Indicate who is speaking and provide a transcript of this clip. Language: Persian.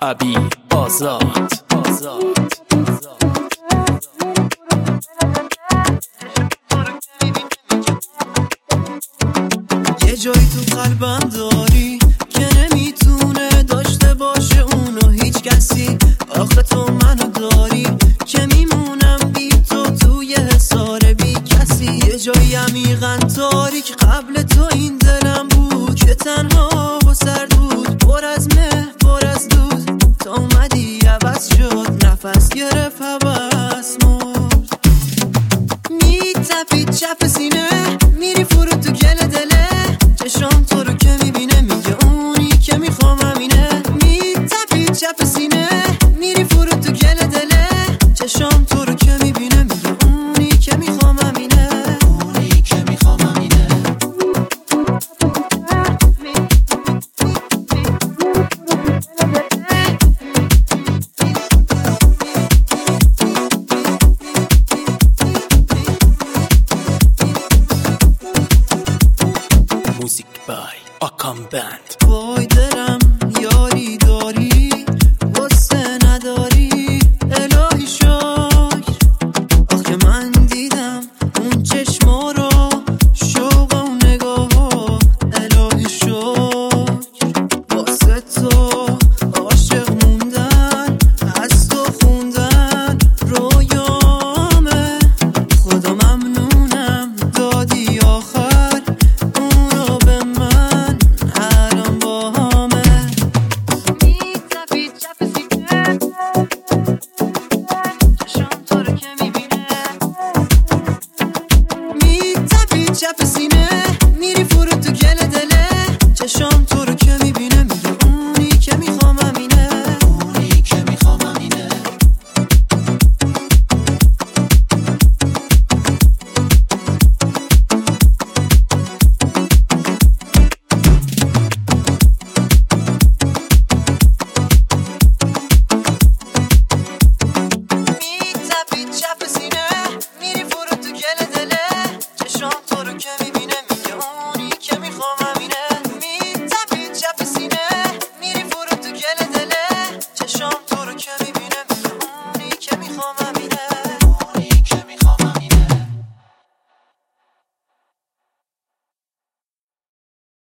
Speaker 1: ابی آزاد
Speaker 2: یه جایی تو قلبم داری که نمیتونه داشته باشه اونو هیچ کسی. آخه تو منو داری که میمونم بی تو توی حصار بی کسی. یه جایی عمیقاً تاریک قبل تو این دلم بود که تنها و سرد بود، پر از مه پر از دود. تا اومدی عوض شد، نفس گرفت هوس مرد. میتپید چپ سینه، میری فرو تو گل دله. چشام تو رو که میبینه میگه اونی که میخوام همینه. میتپید چپ سینه، میری فرو تو گل دله. چشام تو رو که میبینه میگه اونی که میخوام همینه. اونی که میخوام همینه.
Speaker 1: موزیک بای آکام بند.
Speaker 2: وای دل